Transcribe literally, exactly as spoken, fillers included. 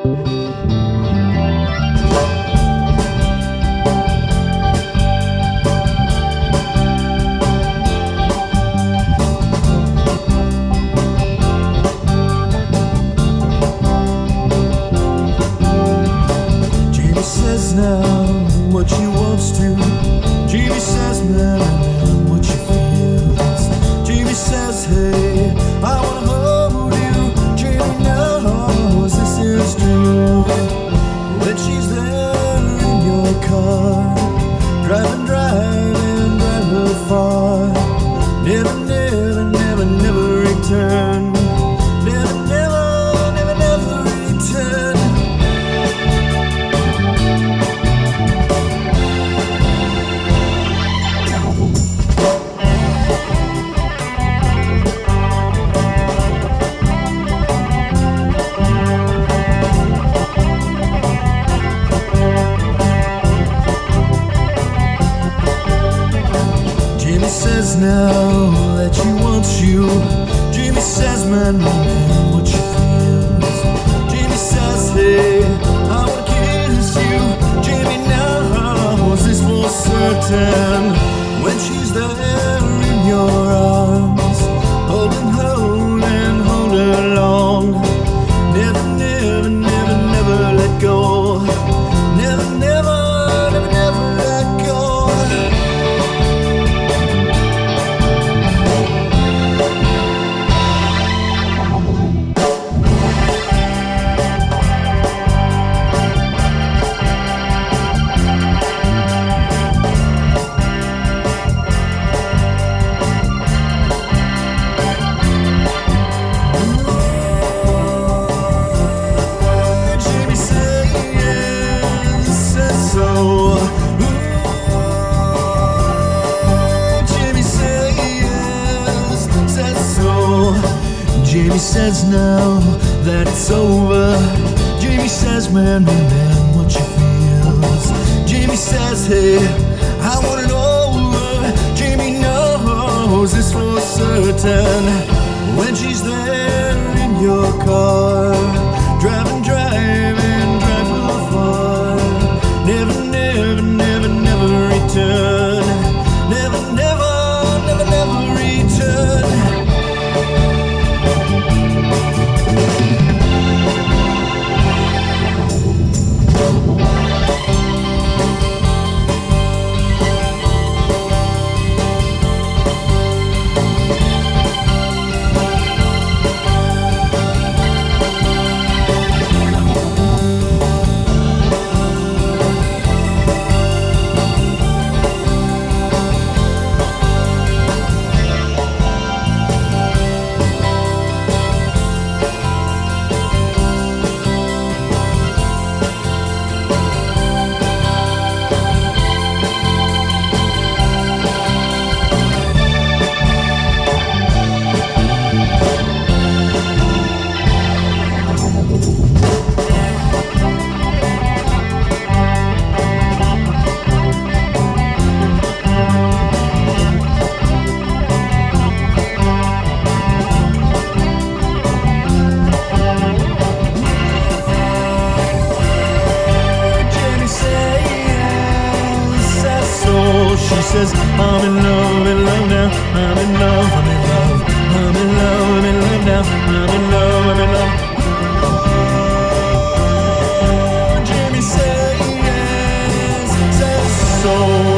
Now what she wants to. Jamie says, man, man, what she feels. Jamie says, hey, I wanna hold you. Jamie knows this is true. When she's there in your car, driving, driving, drive her far. Never, never, never, never return. Never, never, never, never return. Says now that she wants you. Jamie says, man, man, what she feels. Jamie says, hey, I wanna kiss you. Jamie knows this for certain. When she's there in your arms, holding, holding, hold her long. Never, never, never, never let go. Never, never, never, never let go. Jamie says now that it's over. Jamie says, man, man, man, what she feels. Jamie says, hey, I want it over. Jamie knows this for certain. When she's there in your car, driving, driving, drive her far. Never, never, never, never return. Never, never, never, never return. She says, I'm in love, in love now. I'm in love, I'm in love. I'm in love, I'm in love now. I'm in love, I'm in love. Oh, Jamie says, says so.